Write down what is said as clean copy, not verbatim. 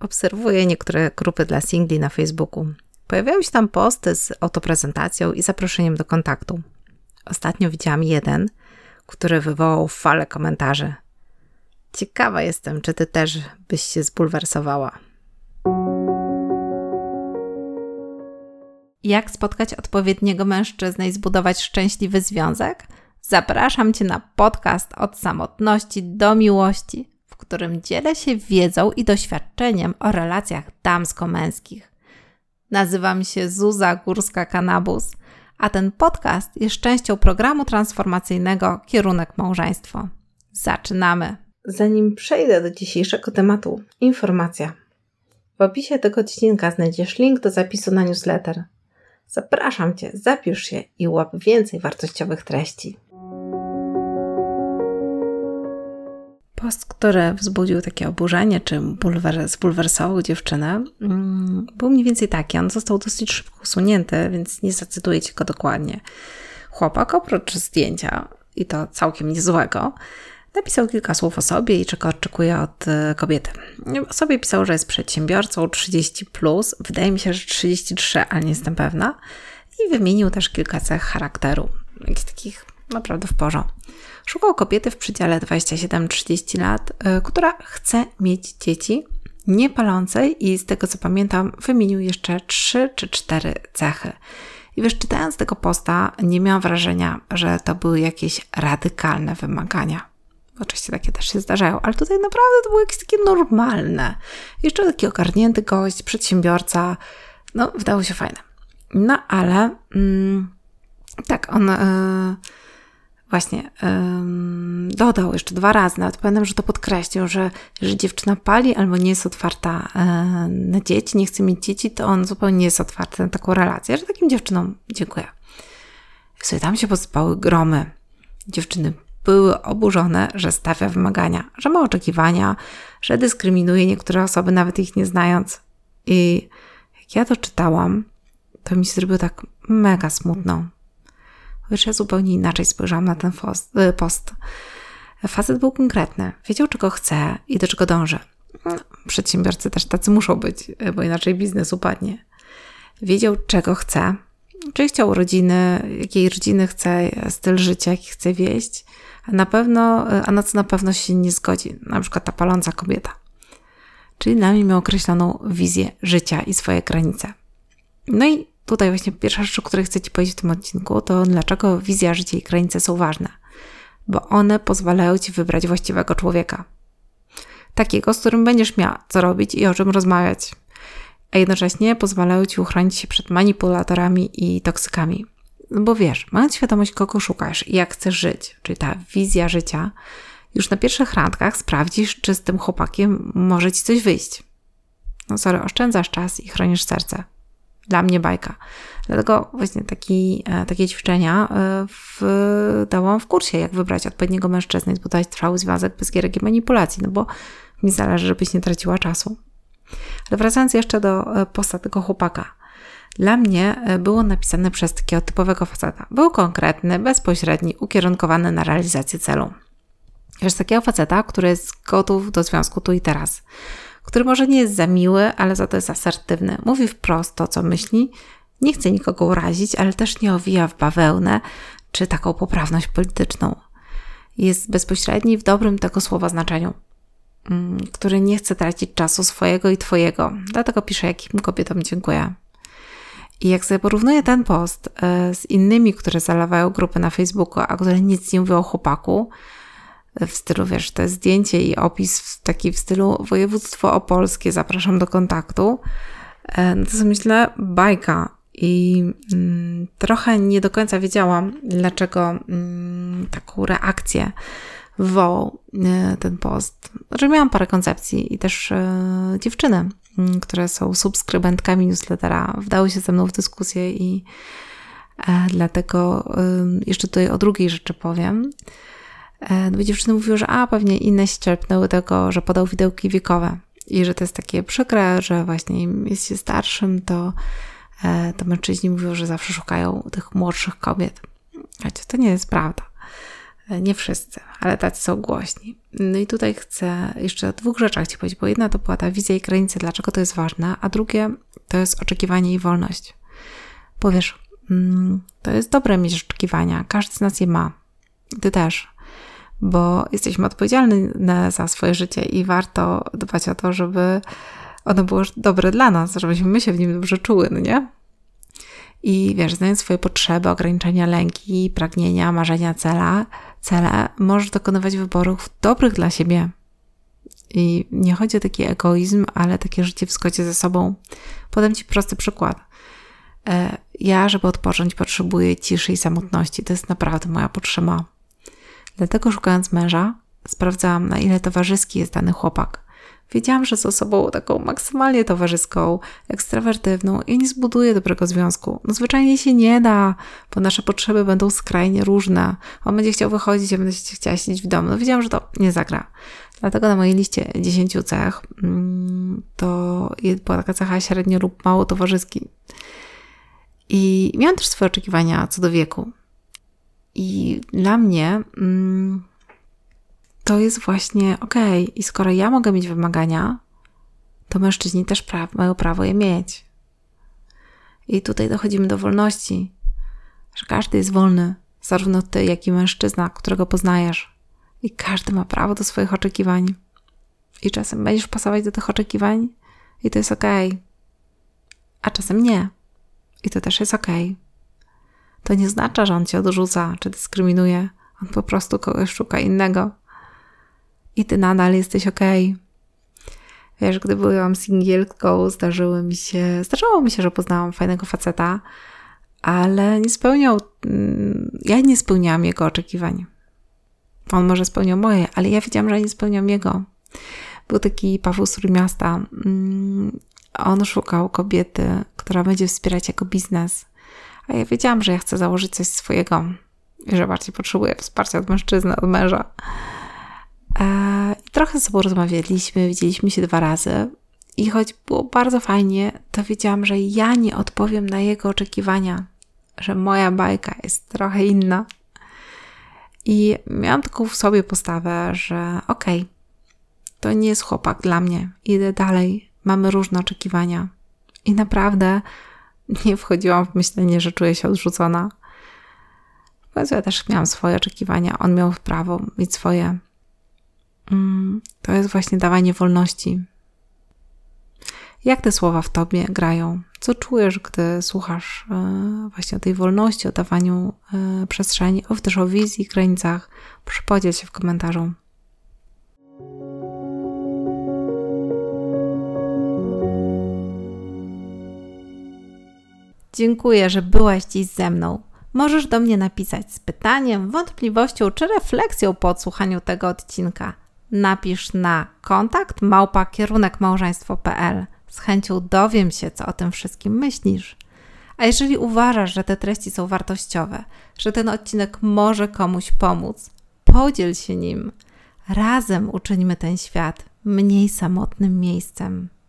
obserwuję niektóre grupy dla singli na Facebooku. Pojawiają się tam posty z autoprezentacją i zaproszeniem do kontaktu. Ostatnio widziałam jeden, który wywołał falę komentarzy. Ciekawa jestem, czy ty też byś się zbulwersowała. Jak spotkać odpowiedniego mężczyznę i zbudować szczęśliwy związek? Zapraszam cię na podcast Od samotności do miłości, w którym dzielę się wiedzą i doświadczeniem o relacjach damsko-męskich. Nazywam się Zuza Górska-Kanabus, a ten podcast jest częścią programu transformacyjnego Kierunek Małżeństwo. Zaczynamy! Zanim przejdę do dzisiejszego tematu, informacja. W opisie tego odcinka znajdziesz link do zapisu na newsletter. Zapraszam cię, zapisz się i łap więcej wartościowych treści. Post, który wzbudził takie oburzenie, czy zbulwersował dziewczynę, był mniej więcej taki. On został dosyć szybko usunięty, więc nie zacytuję ci go dokładnie. Chłopak, oprócz zdjęcia, i to całkiem niezłego, napisał kilka słów o sobie i czego oczekuje od kobiety. O sobie pisał, że jest przedsiębiorcą 30+, wydaje mi się, że 33, ale nie jestem pewna. I wymienił też kilka cech charakteru, jakichś takich naprawdę w porządku. Szukał kobiety w przedziale 27-30 lat, która chce mieć dzieci, nie palącej i z tego co pamiętam wymienił jeszcze 3 czy 4 cechy. I wiesz, czytając tego posta nie miałam wrażenia, że to były jakieś radykalne wymagania. Oczywiście takie też się zdarzają, ale tutaj naprawdę to było jakieś takie normalne. Jeszcze taki ogarnięty gość, przedsiębiorca, no wydało się fajne. No ale tak, on dodał jeszcze 2 razy, nawet pamiętam, że to podkreślił, że jeżeli dziewczyna pali albo nie jest otwarta na dzieci, nie chce mieć dzieci, to on zupełnie nie jest otwarty na taką relację, że takim dziewczynom dziękuję. Jak sobie tam się posypały gromy, dziewczyny były oburzone, że stawia wymagania, że ma oczekiwania, że dyskryminuje niektóre osoby, nawet ich nie znając. I jak ja to czytałam, to mi się zrobiło tak mega smutno. Wiesz, ja zupełnie inaczej spojrzałam na ten post. Facet był konkretny, wiedział czego chce i do czego dąży. Przedsiębiorcy też tacy muszą być, bo inaczej biznes upadnie. Wiedział czego chce, czy chciał rodziny, jakiej rodziny chce, styl życia, jaki chce wieść, a na co na pewno się nie zgodzi, na przykład ta paląca kobieta. Czyli dla mnie miał określoną wizję życia i swoje granice. No i tutaj właśnie pierwsza rzecz, o której chcę ci powiedzieć w tym odcinku, to dlaczego wizja życia i granice są ważne. Bo one pozwalają ci wybrać właściwego człowieka. Takiego, z którym będziesz miała co robić i o czym rozmawiać. A jednocześnie pozwalają ci uchronić się przed manipulatorami i toksykami. No bo wiesz, mając świadomość, kogo szukasz i jak chcesz żyć, czyli ta wizja życia, już na pierwszych randkach sprawdzisz, czy z tym chłopakiem może ci coś wyjść. No sorry, oszczędzasz czas i chronisz serce. Dla mnie bajka. Dlatego właśnie takie ćwiczenia dałam w kursie, jak wybrać odpowiedniego mężczyznę i zbudować trwały związek bez gierek i manipulacji, no bo mi zależy, żebyś nie traciła czasu. Ale wracając jeszcze do posta tego chłopaka. Dla mnie był on napisany przez takiego typowego faceta. Był konkretny, bezpośredni, ukierunkowany na realizację celu. Jest takiego faceta, który jest gotów do związku tu i teraz. Który może nie jest za miły, ale za to jest asertywny. Mówi wprost to, co myśli. Nie chce nikogo urazić, ale też nie owija w bawełnę czy taką poprawność polityczną. Jest bezpośredni w dobrym tego słowa znaczeniu. Który nie chce tracić czasu swojego i twojego. Dlatego pisze, jakim kobietom dziękuję. I jak sobie porównuję ten post z innymi, które zalewają grupy na Facebooku, a które nic nie mówią o chłopaku, w stylu, wiesz, to jest zdjęcie i opis taki w stylu województwo opolskie, zapraszam do kontaktu, no to sobie myślę, bajka. I trochę nie do końca wiedziałam, dlaczego taką reakcję wywołał ten post. Znaczy miałam parę koncepcji i też dziewczyny, które są subskrybentkami newslettera, wdały się ze mną w dyskusję i dlatego jeszcze tutaj o drugiej rzeczy powiem. Bo dziewczyny mówiły, że pewnie inne się czerpnęły tego, że podał widełki wiekowe i że to jest takie przykre, że właśnie im jest się starszym, to mężczyźni mówią, że zawsze szukają tych młodszych kobiet. Wiecie, to nie jest prawda. Nie wszyscy, ale tacy są głośni. No i tutaj chcę jeszcze o 2 rzeczach Ci powiedzieć, bo jedna to była ta wizja i granice, dlaczego to jest ważne, a drugie to jest oczekiwanie i wolność. Bo wiesz, to jest dobre mieć oczekiwania, każdy z nas je ma. Ty też, bo jesteśmy odpowiedzialni za swoje życie i warto dbać o to, żeby ono było dobre dla nas, żebyśmy my się w nim dobrze czuły, no nie? I wiesz, znając swoje potrzeby, ograniczenia, lęki, pragnienia, marzenia, cele, możesz dokonywać wyborów dobrych dla siebie. I nie chodzi o taki egoizm, ale takie życie w zgodzie ze sobą. Podam Ci prosty przykład. Ja, żeby odpocząć, potrzebuję ciszy i samotności. To jest naprawdę moja potrzeba. Dlatego szukając męża, sprawdzałam, na ile towarzyski jest dany chłopak. Wiedziałam, że z osobą taką maksymalnie towarzyską, ekstrawertywną i nie zbuduje dobrego związku. No zwyczajnie się nie da, bo nasze potrzeby będą skrajnie różne. On będzie chciał wychodzić, ja będę chciała siedzieć w domu. No wiedziałam, że to nie zagra. Dlatego na mojej liście 10 cech to była taka cecha średnio lub mało towarzyski. I miałam też swoje oczekiwania co do wieku. I dla mnie to jest właśnie okej. I skoro ja mogę mieć wymagania, to mężczyźni też mają prawo je mieć. I tutaj dochodzimy do wolności, że każdy jest wolny, zarówno ty, jak i mężczyzna, którego poznajesz. I każdy ma prawo do swoich oczekiwań. I czasem będziesz pasować do tych oczekiwań i to jest okej. A czasem nie. I to też jest okej. To nie znaczy, że on cię odrzuca czy dyskryminuje. On po prostu kogoś szuka innego. I ty nadal jesteś okej. Wiesz, gdy byłam singielką, zdarzało mi się, że poznałam fajnego faceta, ale ja nie spełniałam jego oczekiwań. On może spełniał moje, ale ja wiedziałam, że nie spełniam jego. Był taki Paweł z Trójmiasta. On szukał kobiety, która będzie wspierać jego biznes. A ja wiedziałam, że ja chcę założyć coś swojego i że bardziej potrzebuję wsparcia od mężczyzny, od męża. I trochę z sobą rozmawialiśmy, widzieliśmy się 2 razy i choć było bardzo fajnie, to wiedziałam, że ja nie odpowiem na jego oczekiwania, że moja bajka jest trochę inna. I miałam taką w sobie postawę, że okej, to nie jest chłopak dla mnie, idę dalej, mamy różne oczekiwania. I naprawdę nie wchodziłam w myślenie, że czuję się odrzucona. W końcu ja też miałam swoje oczekiwania, on miał prawo mieć swoje. To jest właśnie dawanie wolności. Jak te słowa w tobie grają? Co czujesz, gdy słuchasz właśnie o tej wolności, o dawaniu przestrzeni, też o wizji, granicach? Proszę podziel się w komentarzu. Dziękuję, że byłaś dziś ze mną. Możesz do mnie napisać z pytaniem, wątpliwością czy refleksją po odsłuchaniu tego odcinka. Napisz na kontakt@kierunkmałżeństwo.pl. Z chęcią dowiem się, co o tym wszystkim myślisz. A jeżeli uważasz, że te treści są wartościowe, że ten odcinek może komuś pomóc, podziel się nim. Razem uczyńmy ten świat mniej samotnym miejscem.